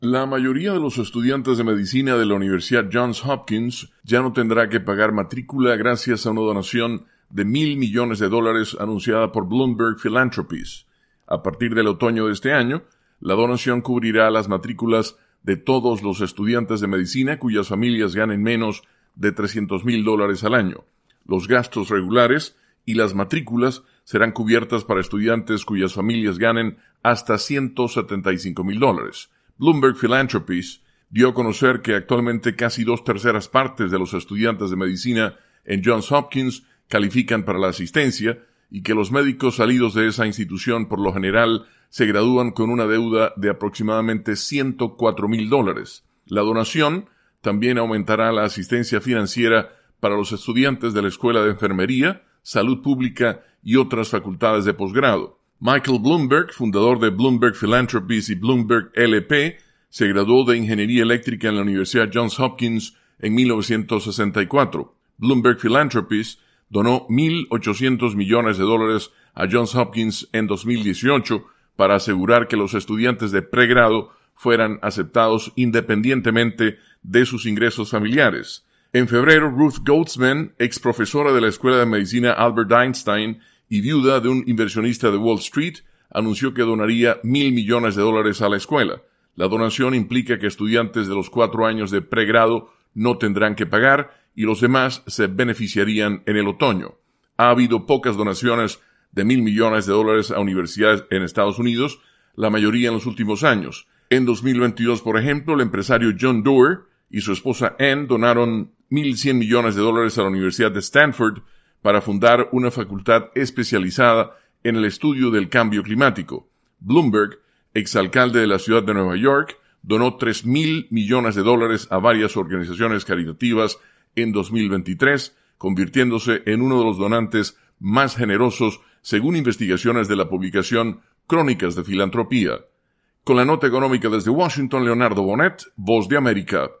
La mayoría de los estudiantes de medicina de la Universidad Johns Hopkins ya no tendrá que pagar matrícula gracias a una donación de $1,000 millones anunciada por Bloomberg Philanthropies. A partir del otoño de este año, la donación cubrirá las matrículas de todos los estudiantes de medicina cuyas familias ganen menos de $300,000 al año. Los gastos regulares y las matrículas serán cubiertas para estudiantes cuyas familias ganen hasta $175,000. Bloomberg Philanthropies dio a conocer que actualmente casi 2/3 partes de los estudiantes de medicina en Johns Hopkins califican para la asistencia y que los médicos salidos de esa institución por lo general se gradúan con una deuda de aproximadamente $104,000. La donación también aumentará la asistencia financiera para los estudiantes de la Escuela de Enfermería, Salud Pública y otras facultades de posgrado. Michael Bloomberg, fundador de Bloomberg Philanthropies y Bloomberg LP, se graduó de Ingeniería Eléctrica en la Universidad Johns Hopkins en 1964. Bloomberg Philanthropies donó $1,800 millones a Johns Hopkins en 2018 para asegurar que los estudiantes de pregrado fueran aceptados independientemente de sus ingresos familiares. En febrero, Ruth Goldsman, ex profesora de la Escuela de Medicina Albert Einstein y viuda de un inversionista de Wall Street, anunció que donaría $1,000 millones a la escuela. La donación implica que estudiantes de los 4 años de pregrado no tendrán que pagar y los demás se beneficiarían en el otoño. Ha habido pocas donaciones de $1,000 millones a universidades en Estados Unidos, la mayoría en los últimos años. En 2022, por ejemplo, el empresario John Doerr y su esposa Ann donaron $1,100 millones a la Universidad de Stanford para fundar una facultad especializada en el estudio del cambio climático. Bloomberg, exalcalde de la ciudad de Nueva York, donó $3,000 millones a varias organizaciones caritativas en 2023, convirtiéndose en uno de los donantes más generosos según investigaciones de la publicación Crónicas de Filantropía. Con la nota económica desde Washington, Leonardo Bonet, Voz de América.